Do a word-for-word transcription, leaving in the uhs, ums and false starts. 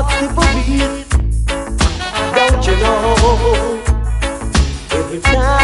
hard to believe. Don't you know? Every time